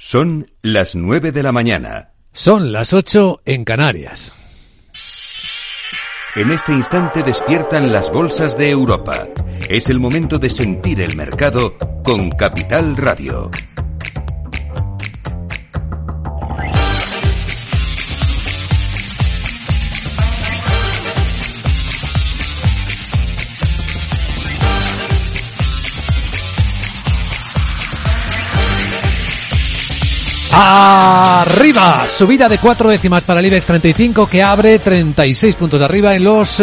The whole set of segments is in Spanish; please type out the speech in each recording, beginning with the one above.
Son las 9 de la mañana. Son las 8 en Canarias. En este instante despiertan las bolsas de Europa. Es el momento de sentir el mercado con Capital Radio. Arriba, subida de 4 décimas para el IBEX 35 que abre 36 puntos arriba en los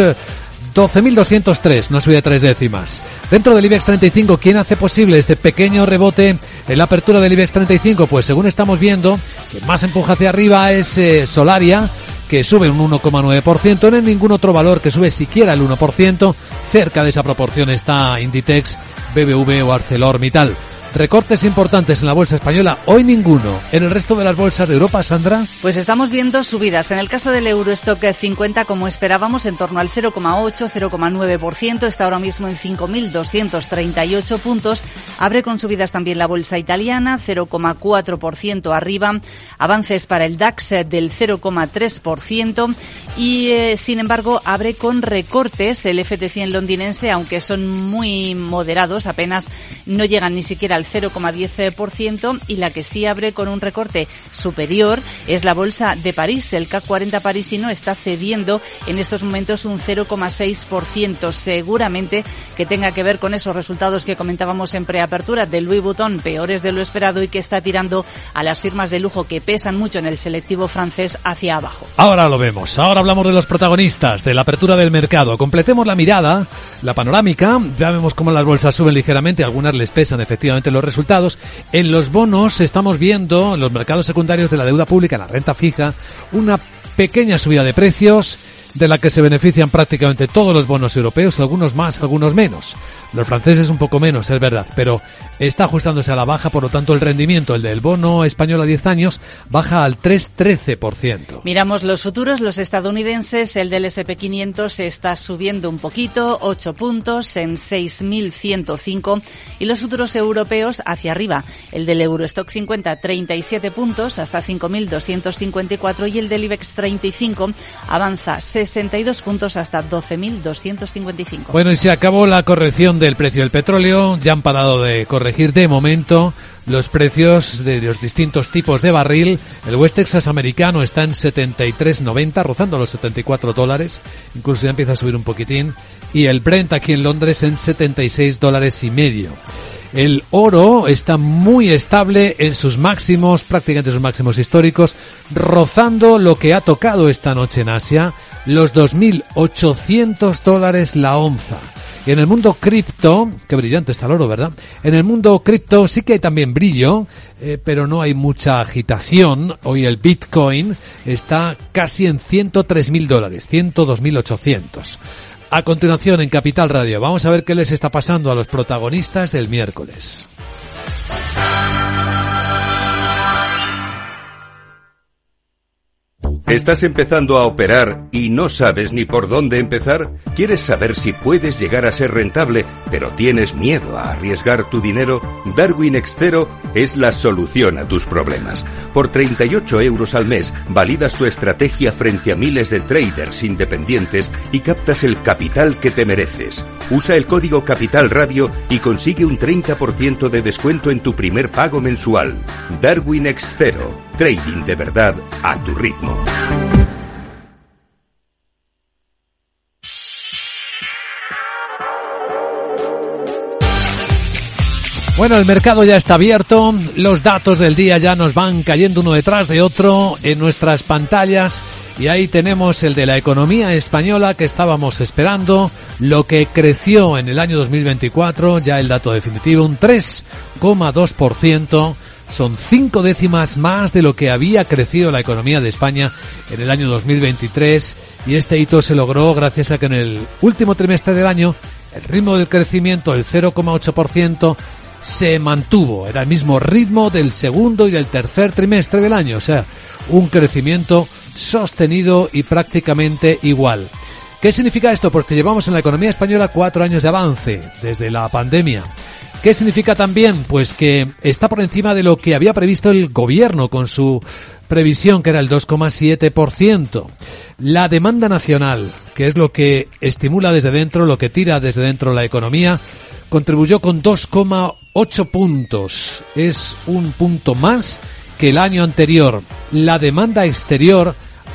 12.203, una subida de 3 décimas. Dentro del IBEX 35, ¿quién hace posible este pequeño rebote en la apertura del IBEX 35? Pues según estamos viendo, quien más empuja hacia arriba es Solaria, que sube un 1,9%, no hay ningún otro valor que sube siquiera el 1%, cerca de esa proporción está Inditex, BBV o ArcelorMittal. Recortes importantes en la bolsa española, hoy ninguno. En el resto de las bolsas de Europa, Sandra. Pues estamos viendo subidas. En el caso del Eurostock 50, como esperábamos, en torno al 0,8-0,9%. Está ahora mismo en 5.238 puntos. Abre con subidas también la bolsa italiana, 0,4% arriba. Avances para el DAX del 0,3%. Y, sin embargo, abre con recortes el FT100 londinense, aunque son muy moderados, apenas no llegan ni siquiera al 0,10%, y la que sí abre con un recorte superior es la bolsa de París. El CAC 40 parisino está cediendo en estos momentos un 0,6%, seguramente que tenga que ver con esos resultados que comentábamos en preapertura de Louis Vuitton, peores de lo esperado, y que está tirando a las firmas de lujo que pesan mucho en el selectivo francés hacia abajo. Ahora lo vemos, ahora hablamos de los protagonistas, de la apertura del mercado. Completemos la mirada, la panorámica, ya vemos cómo las bolsas suben ligeramente, algunas les pesan efectivamente los resultados. En los bonos estamos viendo, en los mercados secundarios de la deuda pública, en la renta fija, una pequeña subida de precios de la que se benefician prácticamente todos los bonos europeos, algunos más, algunos menos. Los franceses un poco menos, es verdad, pero está ajustándose a la baja, por lo tanto el rendimiento, el del bono español a 10 años, baja al 3,13%. Miramos los futuros, los estadounidenses, el del S&P 500 está subiendo un poquito, 8 puntos en 6.105, y los futuros europeos hacia arriba. El del Eurostock 50, 37 puntos hasta 5.254, y el del IBEX 35 avanza 62 puntos hasta 12.255. Bueno, y se acabó la corrección del precio del petróleo. Ya han parado de corregir de momento los precios de los distintos tipos de barril. El West Texas americano está en 73.90, rozando los $74. Incluso ya empieza a subir un poquitín. Y el Brent aquí en Londres en $76.50. El oro está muy estable en sus máximos, prácticamente sus máximos históricos, rozando lo que ha tocado esta noche en Asia, los $2.800 la onza. Y en el mundo cripto, qué brillante está el oro, ¿verdad? En el mundo cripto sí que hay también brillo, pero no hay mucha agitación. Hoy el Bitcoin está casi en $103.000, 102.800. A continuación, en Capital Radio, vamos a ver qué les está pasando a los protagonistas del miércoles. ¿Estás empezando a operar y no sabes ni por dónde empezar? ¿Quieres saber si puedes llegar a ser rentable, pero tienes miedo a arriesgar tu dinero? Darwin Extero es la solución a tus problemas. Por 38 € al mes, validas tu estrategia frente a miles de traders independientes y captas el capital que te mereces. Usa el código Capital Radio y consigue un 30% de descuento en tu primer pago mensual. Darwin Extero. Trading de verdad a tu ritmo. Bueno, el mercado ya está abierto, los datos del día ya nos van cayendo uno detrás de otro en nuestras pantallas, y ahí tenemos el de la economía española que estábamos esperando, lo que creció en el año 2024, ya el dato definitivo, un 3,2%. Son 5 décimas más de lo que había crecido la economía de España en el año 2023, y este hito se logró gracias a que en el último trimestre del año el ritmo del crecimiento, el 0,8%, se mantuvo. Era el mismo ritmo del segundo y del tercer trimestre del año, o sea, un crecimiento sostenido y prácticamente igual. ¿Qué significa esto? Porque llevamos en la economía española 4 años de avance desde la pandemia. ¿Qué significa también? Pues que está por encima de lo que había previsto el gobierno con su previsión, que era el 2,7%. La demanda nacional, que es lo que estimula desde dentro, lo que tira desde dentro la economía, contribuyó con 2,8 puntos. Es un punto más que el año anterior. La demanda exterior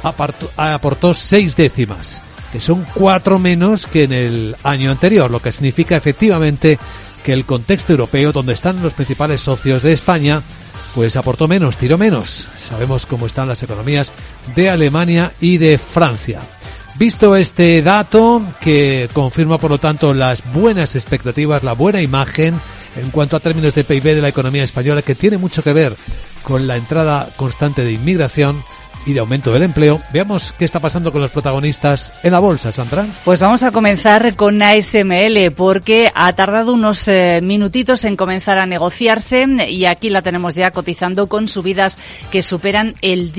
aportó 6 décimas, que son 4 menos que en el año anterior, lo que significa efectivamente que el contexto europeo, donde están los principales socios de España, pues aportó menos, tiró menos. Sabemos cómo están las economías de Alemania y de Francia. Visto este dato, que confirma por lo tanto las buenas expectativas, la buena imagen en cuanto a términos de PIB de la economía española, que tiene mucho que ver con la entrada constante de inmigración y de aumento del empleo. Veamos qué está pasando con los protagonistas en la bolsa, Sandra. Pues vamos a comenzar con ASML, porque ha tardado unos minutitos en comenzar a negociarse y aquí la tenemos ya cotizando con subidas que superan el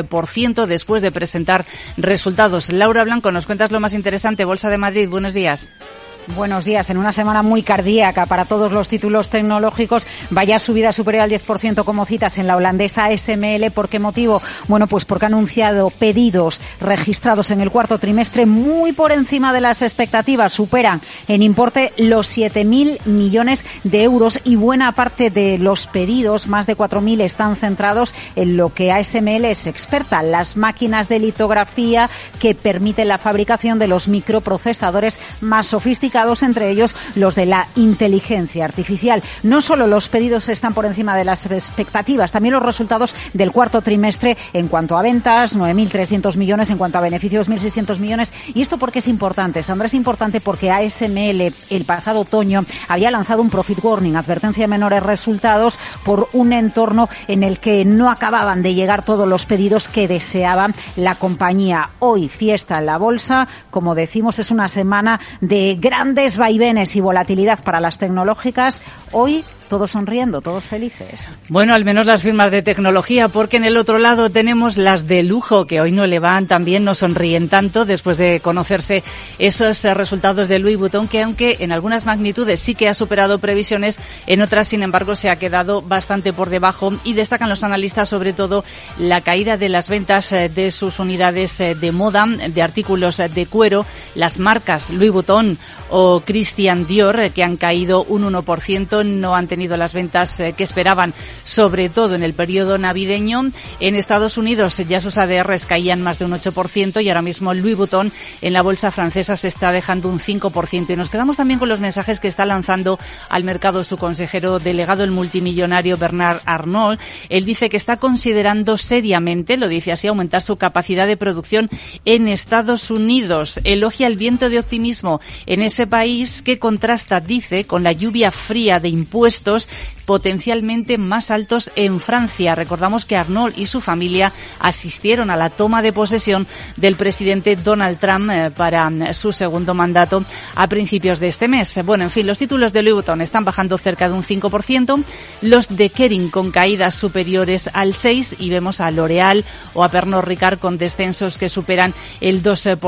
10% después de presentar resultados. Laura Blanco, nos cuentas lo más interesante. Bolsa de Madrid, buenos días. Buenos días. En una semana muy cardíaca para todos los títulos tecnológicos, vaya subida superior al 10% como citas en la holandesa ASML. ¿Por qué motivo? Bueno, pues porque ha anunciado pedidos registrados en el cuarto trimestre muy por encima de las expectativas. Superan en importe los 7.000 millones de euros y buena parte de los pedidos, más de 4.000, están centrados en lo que ASML es experta, las máquinas de litografía que permiten la fabricación de los microprocesadores más sofisticados, entre ellos los de la inteligencia artificial. No solo los pedidos están por encima de las expectativas, también los resultados del cuarto trimestre en cuanto a ventas, 9.300 millones, en cuanto a beneficios, 1.600 millones. ¿Y esto por qué es importante, Sandra? Es importante porque ASML el pasado otoño había lanzado un profit warning, advertencia de menores resultados, por un entorno en el que no acababan de llegar todos los pedidos que deseaba la compañía. Hoy, fiesta en la bolsa, como decimos, es una semana de grandes vaivenes y volatilidad para las tecnológicas. Hoy todos sonriendo, todos felices. Bueno, al menos las firmas de tecnología, porque en el otro lado tenemos las de lujo, que hoy no le van tan bien, no sonríen tanto después de conocerse esos resultados de Louis Vuitton, que aunque en algunas magnitudes sí que ha superado previsiones, en otras, sin embargo, se ha quedado bastante por debajo, y destacan los analistas sobre todo la caída de las ventas de sus unidades de moda, de artículos de cuero, las marcas Louis Vuitton o Christian Dior, que han caído un 1%, no han tenido las ventas que esperaban, sobre todo en el periodo navideño. En Estados Unidos ya sus ADRs caían más de un 8% y ahora mismo Louis Vuitton en la bolsa francesa se está dejando un 5%. Y nos quedamos también con los mensajes que está lanzando al mercado su consejero delegado, el multimillonario Bernard Arnault. Él dice que está considerando seriamente, lo dice así, aumentar su capacidad de producción en Estados Unidos. Elogia el viento de optimismo en ese país que contrasta, dice, con la lluvia fría de impuestos potencialmente más altos en Francia. Recordamos que Arnault y su familia asistieron a la toma de posesión del presidente Donald Trump para su segundo mandato a principios de este mes. Bueno, en fin, los títulos de Louis Vuitton están bajando cerca de un 5%, los de Kering con caídas superiores al 6%, y vemos a L'Oréal o a Pernod Ricard con descensos que superan el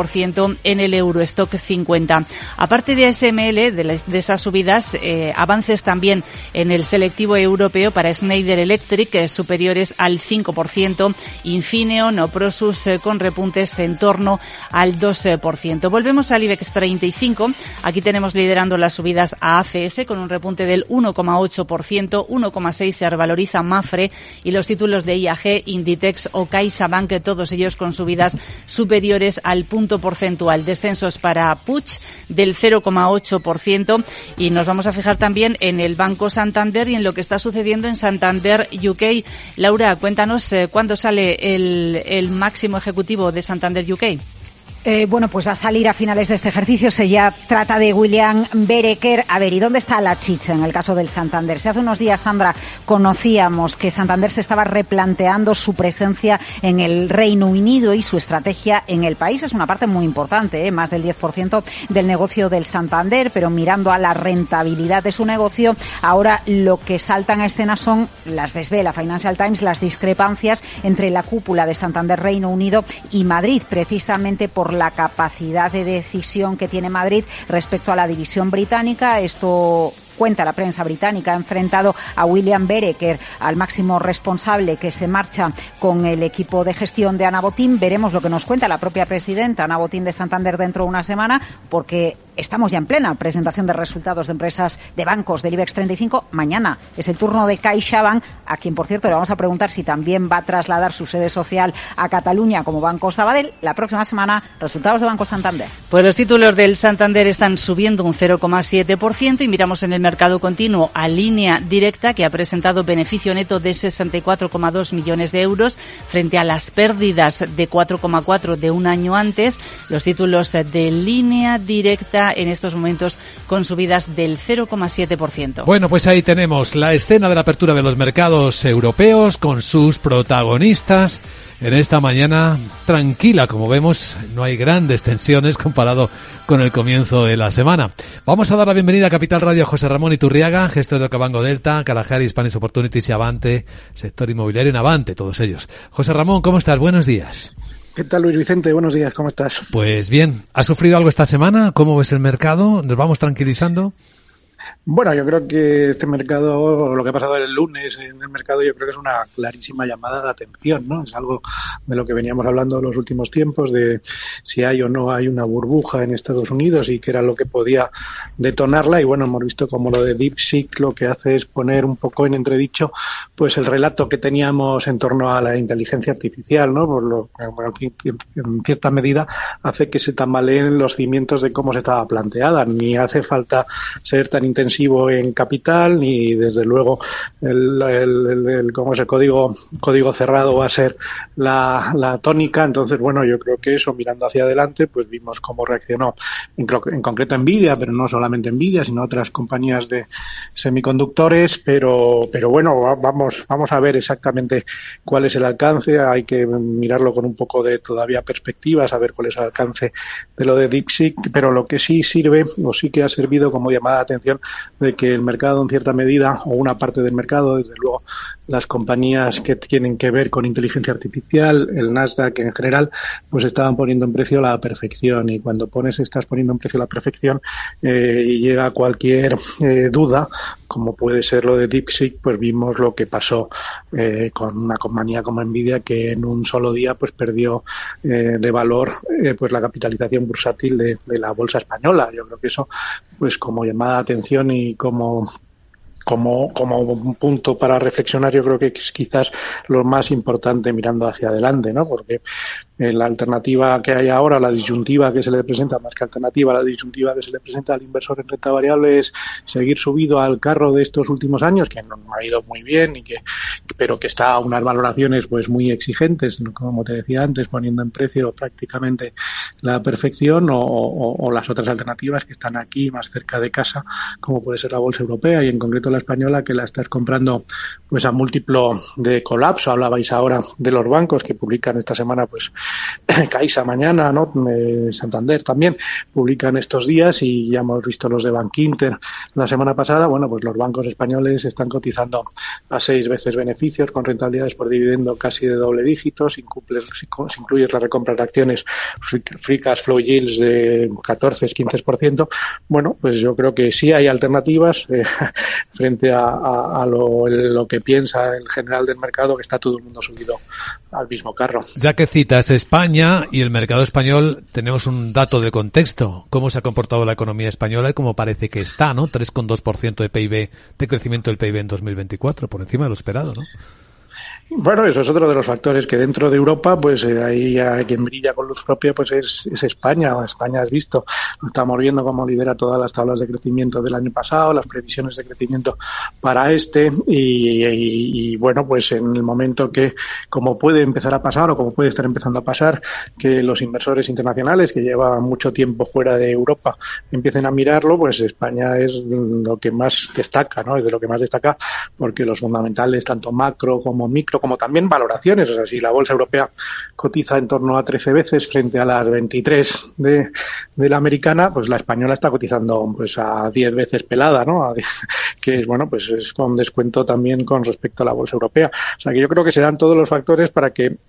2% en el Eurostock 50. Aparte de ASML, de esas subidas, avances también en el selectivo europeo para Schneider Electric, superiores al 5%, Infineon o Prosus con repuntes en torno al 2%. Volvemos al IBEX 35. Aquí tenemos liderando las subidas a ACS con un repunte del 1,8%, 1,6% se revaloriza Mafre, y los títulos de IAG, Inditex o CaixaBank, todos ellos con subidas superiores al punto porcentual. Descensos para Puig del 0,8%, y nos vamos a fijar también en el Banco Santander y en lo que está sucediendo en Santander UK. Laura, cuéntanos cuándo sale el máximo ejecutivo de Santander UK. Bueno, pues va a salir a finales de este ejercicio. Se ya trata de William Bereker. A ver, ¿y dónde está la chicha en el caso del Santander? Si hace unos días, Sandra, conocíamos que Santander se estaba replanteando su presencia en el Reino Unido y su estrategia en el país. Es una parte muy importante, más del 10% del negocio del Santander, pero mirando a la rentabilidad de su negocio, ahora lo que saltan a escena son, las desvela Financial Times, las discrepancias entre la cúpula de Santander Reino Unido y Madrid, precisamente por la capacidad de decisión que tiene Madrid respecto a la división británica. Esto cuenta la prensa británica. Ha enfrentado a William Bereker, al máximo responsable que se marcha con el equipo de gestión de Ana Botín. Veremos lo que nos cuenta la propia presidenta Ana Botín de Santander dentro de una semana, porque estamos ya en plena presentación de resultados de empresas de bancos del IBEX 35. Mañana es el turno de CaixaBank, a quien, por cierto, le vamos a preguntar si también va a trasladar su sede social a Cataluña como Banco Sabadell. La próxima semana, resultados de Banco Santander. Pues los títulos del Santander están subiendo un 0,7% y miramos en el mercado continuo a Línea Directa, que ha presentado beneficio neto de 64,2 millones de euros frente a las pérdidas de 4,4 de un año antes. Los títulos de Línea Directa en estos momentos con subidas del 0,7%. Bueno, pues ahí tenemos la escena de la apertura de los mercados europeos con sus protagonistas en esta mañana tranquila. Como vemos, no hay grandes tensiones comparado con el comienzo de la semana. Vamos a dar la bienvenida a Capital Radio a José Ramón Iturriaga, gestor de Ocabango Delta, Kalahari, Spanish Opportunities y Avante, sector inmobiliario en Avante, todos ellos. José Ramón, ¿cómo estás? Buenos días. ¿Qué tal, Luis Vicente? Buenos días, ¿cómo estás? Pues bien, ¿has sufrido algo esta semana? ¿Cómo ves el mercado? ¿Nos vamos tranquilizando? Bueno, yo creo que este mercado, lo que ha pasado el lunes en el mercado, yo creo que es una clarísima llamada de atención, ¿no? Es algo de lo que veníamos hablando en los últimos tiempos, de si hay o no hay una burbuja en Estados Unidos y qué era lo que podía detonarla. Y bueno, hemos visto como lo de DeepSeek lo que hace es poner un poco en entredicho pues el relato que teníamos en torno a la inteligencia artificial, ¿no? Por lo que en cierta medida hace que se tambaleen los cimientos de cómo se estaba planteada. Ni hace falta ser tan intensivo en capital, ni desde luego como ese código cerrado va a ser la tónica. Entonces, bueno, yo creo que eso, mirando hacia adelante, pues vimos cómo reaccionó en concreto Nvidia, pero no solamente Nvidia, sino otras compañías de semiconductores, pero bueno, vamos a ver exactamente cuál es el alcance. Hay que mirarlo con un poco de todavía perspectiva, saber cuál es el alcance de lo de DeepSeek, pero lo que sí sirve, o sí que ha servido como llamada de atención, de que el mercado en cierta medida, o una parte del mercado, desde luego las compañías que tienen que ver con inteligencia artificial, el Nasdaq en general, pues estaban poniendo en precio la perfección, y cuando estás poniendo en precio la perfección y llega cualquier duda, como puede ser lo de DeepSeek, pues vimos lo que pasó con una compañía como Nvidia, que en un solo día pues perdió de valor pues la capitalización bursátil de la bolsa española. Yo creo que eso, pues como llamada de atención y como un punto para reflexionar, yo creo que es quizás lo más importante mirando hacia adelante, ¿no? Porque la alternativa que hay ahora, la disyuntiva que se le presenta, más que alternativa, la disyuntiva que se le presenta al inversor en renta variable es seguir subido al carro de estos últimos años, que no ha ido muy bien pero que está a unas valoraciones pues muy exigentes, como te decía antes, poniendo en precio prácticamente la perfección, o las otras alternativas que están aquí más cerca de casa, como puede ser la bolsa europea y en concreto la española, que la estás comprando pues a múltiplo de colapso. Hablabais ahora de los bancos que publican esta semana, pues Caixa mañana, ¿no? Santander también publican estos días, y ya hemos visto los de Bankinter la semana pasada. Bueno, pues los bancos españoles están cotizando a 6 veces beneficios, con rentabilidades por dividendo casi de doble dígito, si incluyes la recompra de acciones, free cash flow yields de 14-15%. Bueno, pues yo creo que sí hay alternativas frente a lo que piensa el general del mercado, que está todo el mundo subido al mismo carro. Ya que citas España y el mercado español, tenemos un dato de contexto. ¿Cómo se ha comportado la economía española y cómo parece que está, ¿no? 3,2% de PIB, de crecimiento del PIB en 2024, por encima de lo esperado, ¿no? Bueno, eso es otro de los factores, que dentro de Europa, pues ahí quien brilla con luz propia pues es España. España, has visto, estamos viendo cómo lidera todas las tablas de crecimiento del año pasado, las previsiones de crecimiento para y bueno, pues en el momento que, como puede empezar a pasar o como puede estar empezando a pasar, que los inversores internacionales que llevan mucho tiempo fuera de Europa empiecen a mirarlo, pues España es lo que más destaca, ¿no? Es de lo que más destaca, porque los fundamentales, tanto macro como micro, como también valoraciones, o sea, si la bolsa europea cotiza en torno a 13 veces frente a las 23 de la americana, pues la española está cotizando pues a 10 veces pelada, ¿no? Que bueno, pues es con descuento también con respecto a la bolsa europea. O sea, que yo creo que se dan todos los factores para que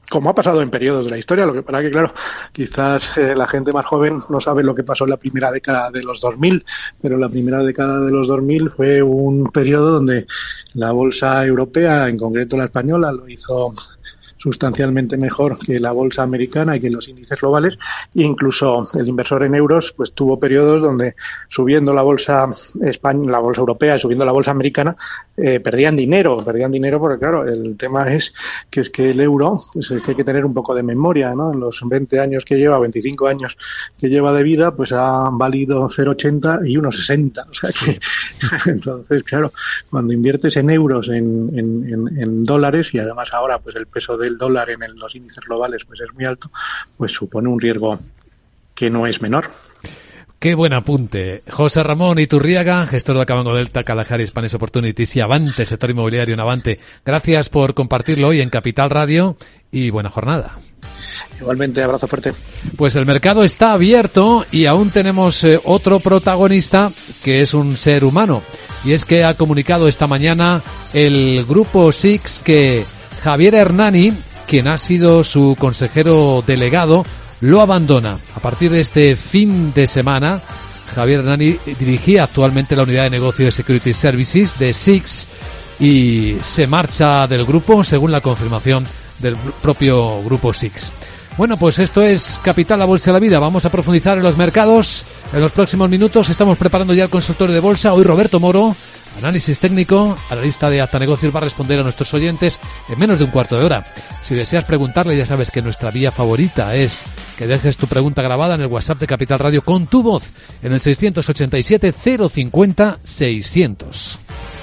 como ha pasado en periodos de la historia. Lo que pasa que, claro, quizás la gente más joven no sabe lo que pasó en la primera década de los 2000, pero la primera década de los 2000 fue un periodo donde la bolsa europea, en concreto la española, lo hizo sustancialmente mejor que la bolsa americana y que los índices globales. E incluso el inversor en euros pues tuvo periodos donde subiendo la bolsa la bolsa europea y subiendo la bolsa americana perdían dinero porque claro, el tema es que el euro, pues es que hay que tener un poco de memoria, ¿no? En los 20 años que lleva, 25 años que lleva de vida, pues ha valido 0,80 y 1,60, o sea que entonces claro, cuando inviertes en euros, en dólares, y además ahora pues el peso del dólar en los índices globales pues es muy alto, pues supone un riesgo que no es menor. Qué buen apunte. José Ramón Iturriaga, gestor de Cabango Delta, Kalahari Spanish Opportunities y Avante, sector inmobiliario en Avante. Gracias por compartirlo hoy en Capital Radio y buena jornada. Igualmente, abrazo fuerte. Pues el mercado está abierto y aún tenemos otro protagonista que es un ser humano. Y es que ha comunicado esta mañana el Grupo SIX que Javier Hernani, quien ha sido su consejero delegado, lo abandona. A partir de este fin de semana, Javier Hernani dirigía actualmente la unidad de negocio de Security Services de SIX y se marcha del grupo según la confirmación del propio Grupo SIX. Bueno, pues esto es Capital, la Bolsa y la Vida. Vamos a profundizar en los mercados en los próximos minutos. Estamos preparando ya el consultorio de bolsa. Hoy Roberto Moro, análisis técnico, analista de Acta Negocios, va a responder a nuestros oyentes en menos de un cuarto de hora. Si deseas preguntarle, ya sabes que nuestra vía favorita es que dejes tu pregunta grabada en el WhatsApp de Capital Radio con tu voz en el 687 050 600.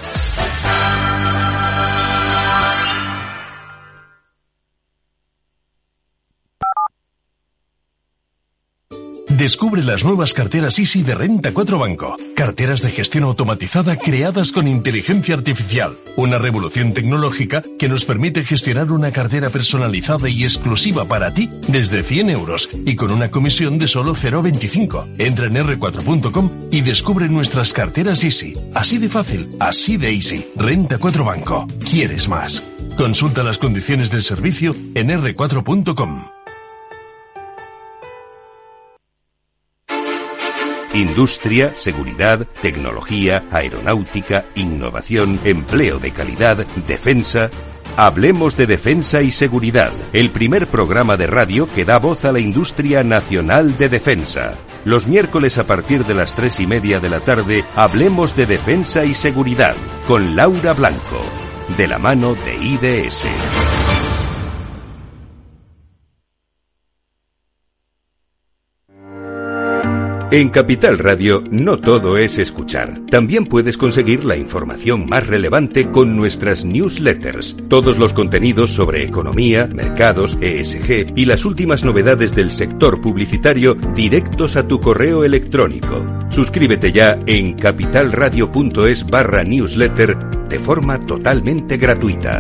Descubre las nuevas carteras Easy de Renta 4 Banco. Carteras de gestión automatizada creadas con inteligencia artificial. Una revolución tecnológica que nos permite gestionar una cartera personalizada y exclusiva para ti desde 100 euros y con una comisión de solo 0,25. Entra en r4.com y descubre nuestras carteras Easy. Así de fácil, así de easy. Renta 4 Banco. ¿Quieres más? Consulta las condiciones del servicio en r4.com. Industria, seguridad, tecnología, aeronáutica, innovación, empleo de calidad, defensa. Hablemos de defensa y seguridad, el primer programa de radio que da voz a la industria nacional de defensa. Los miércoles a partir de las 3:30 de la tarde, hablemos de defensa y seguridad, con Laura Blanco, de la mano de IDS. En Capital Radio no todo es escuchar. También puedes conseguir la información más relevante con nuestras newsletters. Todos los contenidos sobre economía, mercados, ESG y las últimas novedades del sector publicitario directos a tu correo electrónico. Suscríbete ya en capitalradio.es/newsletter de forma totalmente gratuita.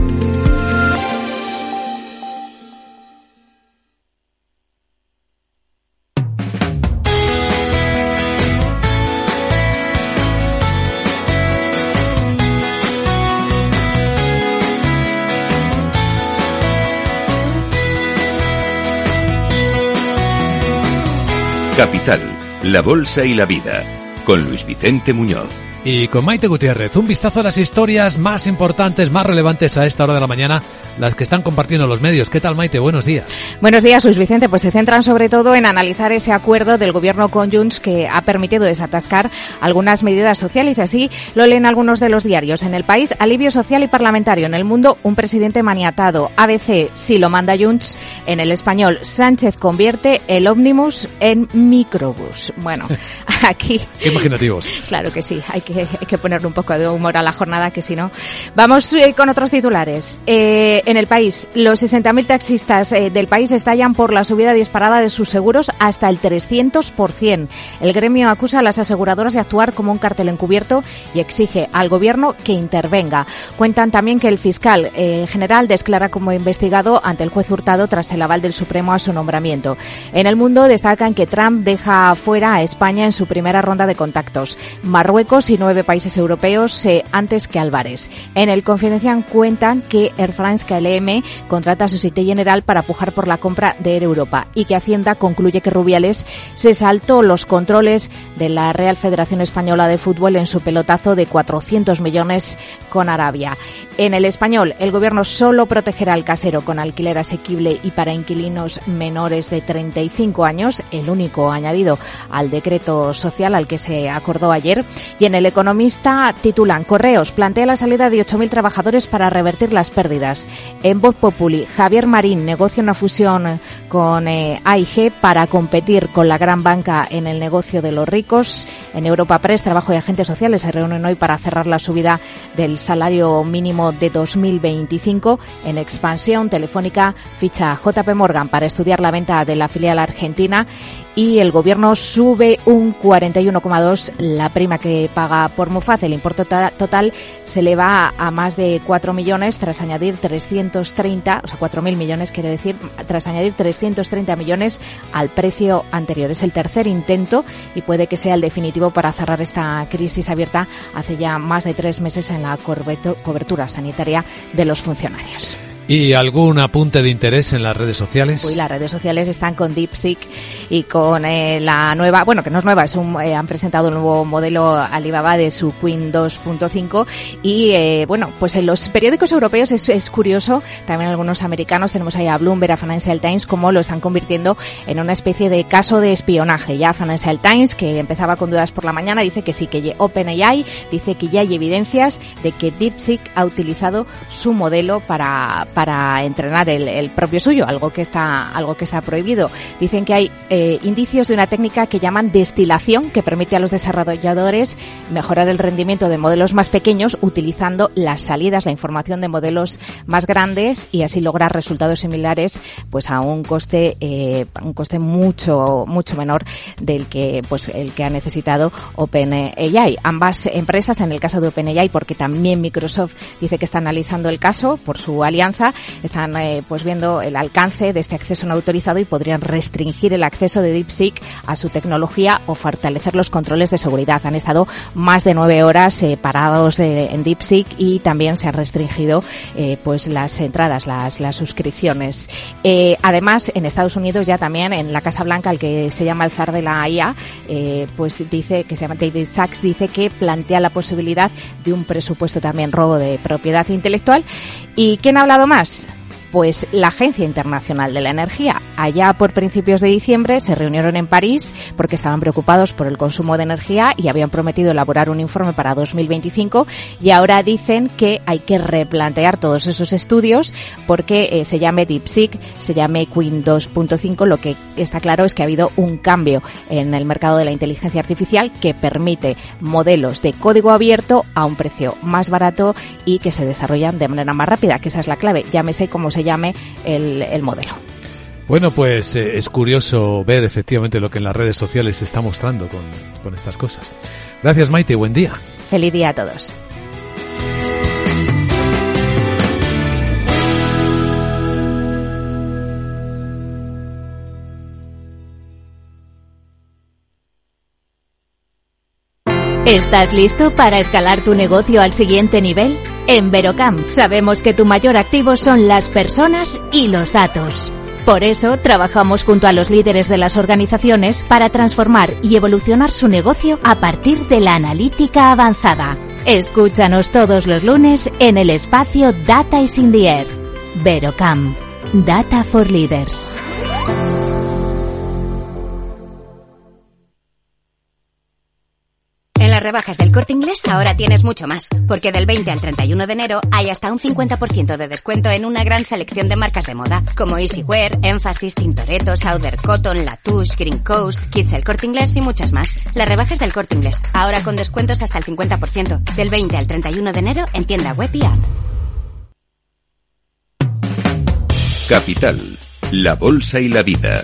Capital, la Bolsa y la Vida, con Luis Vicente Muñoz. Y con Maite Gutiérrez, un vistazo a las historias más importantes, más relevantes a esta hora de la mañana, las que están compartiendo los medios. ¿Qué tal, Maite? Buenos días. Buenos días, Luis Vicente. Pues se centran sobre todo en analizar ese acuerdo del gobierno con Junts que ha permitido desatascar algunas medidas sociales y así lo leen algunos de los diarios. En El País, alivio social y parlamentario. En El Mundo, un presidente maniatado. ABC, si lo manda Junts. En El Español, Sánchez convierte el ómnibus en microbús. Bueno, aquí... Qué imaginativos. Claro que sí, hay que ponerle un poco de humor a la jornada, que si no... Vamos con otros titulares. En El País, los 60.000 taxistas del país estallan por la subida disparada de sus seguros hasta el 300%. El gremio acusa a las aseguradoras de actuar como un cartel encubierto y exige al gobierno que intervenga. Cuentan también que el fiscal general declara como investigado ante el juez Hurtado tras el aval del Supremo a su nombramiento. En El Mundo destacan que Trump deja fuera a España en su primera ronda de contactos. Marruecos y 29 países europeos antes que Álvarez. En el Confidencial cuentan que Air France KLM contrata a Société Générale para pujar por la compra de Air Europa y que Hacienda concluye que Rubiales se saltó los controles de la Real Federación Española de Fútbol en su pelotazo de 400 millones con Arabia. En El Español, el Gobierno solo protegerá al casero con alquiler asequible y para inquilinos menores de 35 años, el único añadido al decreto social al que se acordó ayer. Y en El Economista titulan: Correos plantea la salida de 8.000 trabajadores para revertir las pérdidas. En Voz Populi, Javier Marín negocia una fusión con AIG para competir con la gran banca en el negocio de los ricos. En Europa Press, Trabajo y Agentes Sociales se reúnen hoy para cerrar la subida del salario mínimo de 2025. En Expansión, Telefónica ficha a JP Morgan para estudiar la venta de la filial argentina y el Gobierno sube un 41,2% la prima que paga por Mufaz. El importe total se eleva a más de 4 millones tras añadir 330, o sea, 4.000 millones quiere decir, tras añadir 330 millones al precio anterior. Es el tercer intento y puede que sea el definitivo para cerrar esta crisis abierta hace ya más de 3 meses en la cobertura sanitaria de los funcionarios. ¿Y algún apunte de interés en las redes sociales? Uy, las redes sociales están con DeepSeek y con la nueva, bueno, que no es nueva, han presentado un nuevo modelo Alibaba de su Queen 2.5 y bueno, pues en los periódicos europeos es curioso, también algunos americanos, tenemos ahí a Bloomberg, a Financial Times, cómo lo están convirtiendo en una especie de caso de espionaje. Ya Financial Times, que empezaba con dudas por la mañana, dice que sí, que OpenAI dice que ya hay evidencias de que DeepSeek ha utilizado su modelo para entrenar el propio suyo, algo que está prohibido. Dicen que hay indicios de una técnica que llaman destilación, que permite a los desarrolladores mejorar el rendimiento de modelos más pequeños utilizando las salidas, la información de modelos más grandes y así lograr resultados similares, pues a un coste mucho menor del que el que ha necesitado OpenAI. Ambas empresas, en el caso de OpenAI, porque también Microsoft dice que está analizando el caso por su alianza, están viendo el alcance de este acceso no autorizado y podrían restringir el acceso de DeepSeek a su tecnología o fortalecer los controles de seguridad. Han estado más de 9 horas parados en DeepSeek y también se han restringido las entradas, las suscripciones. Además, en Estados Unidos ya también en la Casa Blanca, el que se llama el zar de la IA, dice que se llama David Sachs, dice que plantea la posibilidad de un presupuesto también robo de propiedad intelectual. ¿Y quién ha hablado más? Pues la Agencia Internacional de la Energía. Allá por principios de diciembre se reunieron en París porque estaban preocupados por el consumo de energía y habían prometido elaborar un informe para 2025 y ahora dicen que hay que replantear todos esos estudios porque se llame DeepSeek, se llame Queen 2.5, lo que está claro es que ha habido un cambio en el mercado de la inteligencia artificial que permite modelos de código abierto a un precio más barato y que se desarrollan de manera más rápida, que esa es la clave, llámese como se llame el modelo. Bueno, pues es curioso ver efectivamente lo que en las redes sociales se está mostrando con estas cosas. Gracias, Maite, buen día. Feliz día a todos. ¿Estás listo para escalar tu negocio al siguiente nivel? En Verocam sabemos que tu mayor activo son las personas y los datos. Por eso trabajamos junto a los líderes de las organizaciones para transformar y evolucionar su negocio a partir de la analítica avanzada. Escúchanos todos los lunes en el espacio Data is in the Air. Verocam. Data for Leaders. En las rebajas del Corte Inglés ahora tienes mucho más, porque del 20 al 31 de enero hay hasta un 50% de descuento en una gran selección de marcas de moda, como Easywear, Emphasis, Tintoretto, Southern Cotton, Latouche, Green Coast, Kids El Corte Inglés y muchas más. Las rebajas del Corte Inglés, ahora con descuentos hasta el 50%, del 20 al 31 de enero en tienda web y app. Capital, la bolsa y la vida.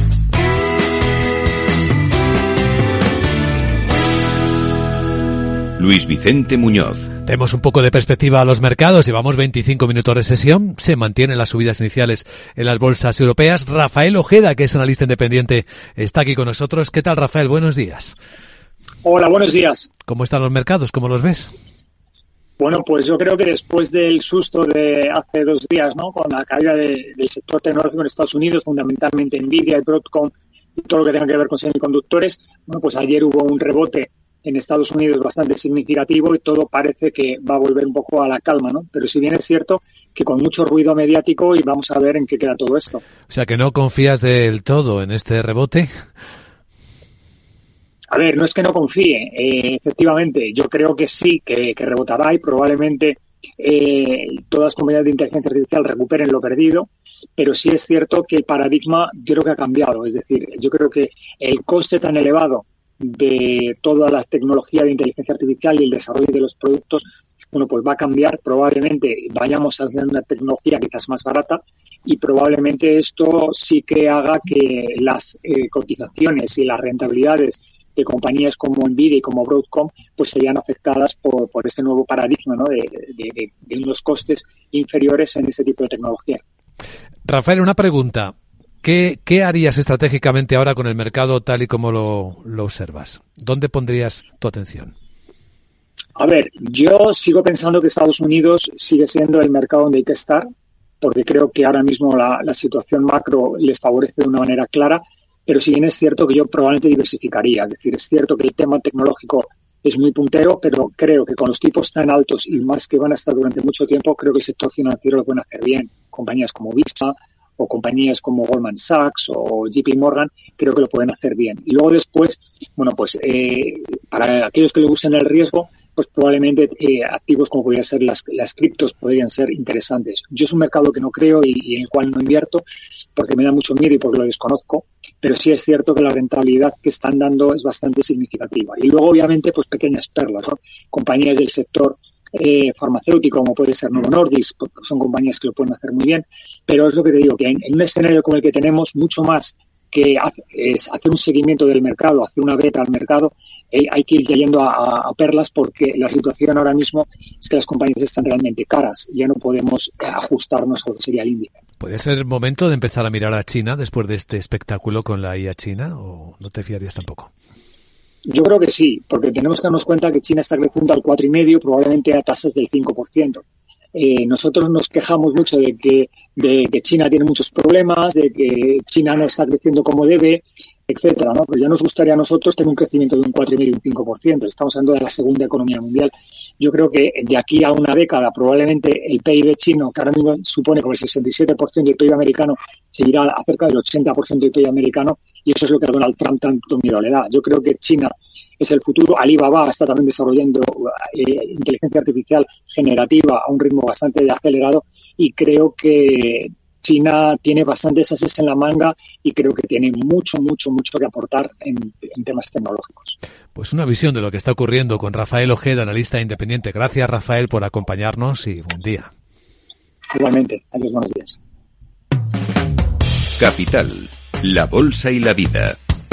Luis Vicente Muñoz. Demos un poco de perspectiva a los mercados. Llevamos 25 minutos de sesión. Se mantienen las subidas iniciales en las bolsas europeas. Rafael Ojeda, que es analista independiente, está aquí con nosotros. ¿Qué tal, Rafael? Buenos días. Hola, buenos días. ¿Cómo están los mercados? ¿Cómo los ves? Bueno, pues yo creo que después del susto de hace 2 días, ¿no? Con la caída del sector tecnológico en Estados Unidos, fundamentalmente Nvidia y Broadcom y todo lo que tenga que ver con semiconductores, bueno, pues ayer hubo un rebote en Estados Unidos bastante significativo y todo parece que va a volver un poco a la calma, ¿no? Pero si bien es cierto que con mucho ruido mediático, y vamos a ver en qué queda todo esto. O sea, que no confías del todo en este rebote. A ver, no es que no confíe, efectivamente, yo creo que sí, que rebotará y probablemente todas las compañías de inteligencia artificial recuperen lo perdido, pero sí es cierto que el paradigma yo creo que ha cambiado, es decir, yo creo que el coste tan elevado de toda la tecnología de inteligencia artificial y el desarrollo de los productos, bueno, pues va a cambiar, probablemente vayamos hacia una tecnología quizás más barata y probablemente esto sí que haga que las cotizaciones y las rentabilidades de compañías como Nvidia y como Broadcom pues serían afectadas por este nuevo paradigma, ¿no? de unos costes inferiores en ese tipo de tecnología. Rafael, una pregunta. ¿Qué harías estratégicamente ahora con el mercado tal y como lo observas? ¿Dónde pondrías tu atención? A ver, yo sigo pensando que Estados Unidos sigue siendo el mercado donde hay que estar, porque creo que ahora mismo la situación macro les favorece de una manera clara. Pero si bien es cierto que yo probablemente diversificaría. Es decir, es cierto que el tema tecnológico es muy puntero, pero creo que con los tipos tan altos y más que van a estar durante mucho tiempo, creo que el sector financiero lo pueden hacer bien. Compañías como Visa o compañías como Goldman Sachs o JP Morgan, creo que lo pueden hacer bien. Y luego después, bueno, pues para aquellos que le gusten el riesgo, pues probablemente activos como podrían ser las criptos podrían ser interesantes. Yo es un mercado que no creo y en el cual no invierto porque me da mucho miedo y porque lo desconozco, pero sí es cierto que la rentabilidad que están dando es bastante significativa. Y luego, obviamente, pues pequeñas perlas, ¿no? Compañías del sector farmacéutico, como puede ser Novo Nordisk, son compañías que lo pueden hacer muy bien, pero es lo que te digo, que en un escenario como el que tenemos, mucho más que hacer un seguimiento del mercado, hacer una beta al mercado, hay que ir yendo a perlas porque la situación ahora mismo es que las compañías están realmente caras y ya no podemos ajustarnos a lo que sería el índice. ¿Puede ser el momento de empezar a mirar a China después de este espectáculo con la IA china o no te fiarías tampoco? Yo creo que sí, porque tenemos que darnos cuenta que China está creciendo al 4,5%, probablemente a tasas del 5%. Nosotros nos quejamos mucho de que China tiene muchos problemas, de que China no está creciendo como debe, etcétera, ¿no? Pero ya nos gustaría a nosotros tener un crecimiento de un 4,5 y un 5%. Estamos hablando de la segunda economía mundial. Yo creo que de aquí a una década probablemente el PIB chino, que ahora mismo supone como el 67% del PIB americano, seguirá a cerca del 80% del PIB americano y eso es lo que a Donald Trump tanto miedo le da. Yo creo que China es el futuro. Alibaba está también desarrollando inteligencia artificial generativa a un ritmo bastante acelerado y creo que China tiene bastantes ases en la manga y creo que tiene mucho que aportar en temas tecnológicos. Pues una visión de lo que está ocurriendo con Rafael Ojeda, analista independiente. Gracias, Rafael, por acompañarnos y buen día. Igualmente. Adiós, buenos días. Capital, la bolsa y la vida.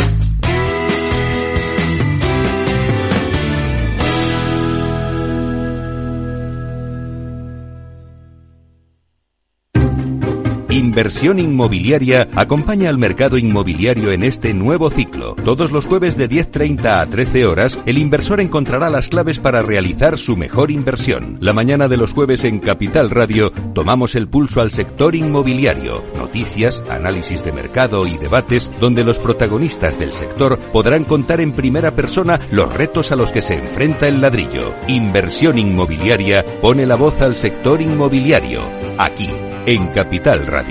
Inversión inmobiliaria acompaña al mercado inmobiliario en este nuevo ciclo. Todos los jueves de 10:30 a 13 horas, el inversor encontrará las claves para realizar su mejor inversión. La mañana de los jueves en Capital Radio tomamos el pulso al sector inmobiliario. Noticias, análisis de mercado y debates donde los protagonistas del sector podrán contar en primera persona los retos a los que se enfrenta el ladrillo. Inversión inmobiliaria pone la voz al sector inmobiliario. Aquí, en Capital Radio.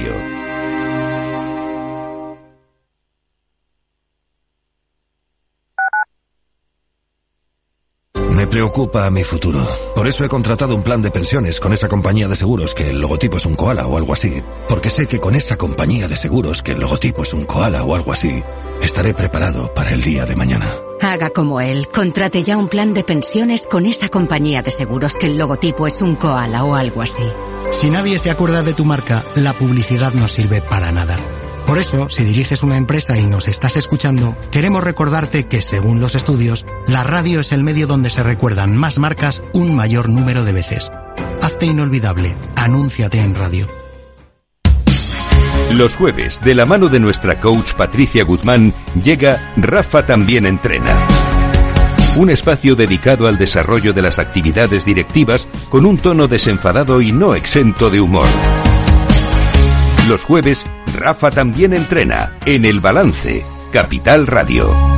Me preocupa mi futuro. Por eso he contratado un plan de pensiones con esa compañía de seguros que el logotipo es un koala o algo así. Porque sé que con esa compañía de seguros que el logotipo es un koala o algo así, estaré preparado para el día de mañana. Haga como él. Contrate ya un plan de pensiones con esa compañía de seguros que el logotipo es un koala o algo así. Si nadie se acuerda de tu marca, la publicidad no sirve para nada. Por eso, si diriges una empresa y nos estás escuchando, queremos recordarte que, según los estudios, la radio es el medio donde se recuerdan más marcas un mayor número de veces. Hazte inolvidable. Anúnciate en radio. Los jueves, de la mano de nuestra coach Patricia Guzmán, llega Rafa también entrena. un espacio dedicado al desarrollo de las actividades directivas con un tono desenfadado y no exento de humor. Los jueves, Rafa también entrena en El Balance, Capital Radio.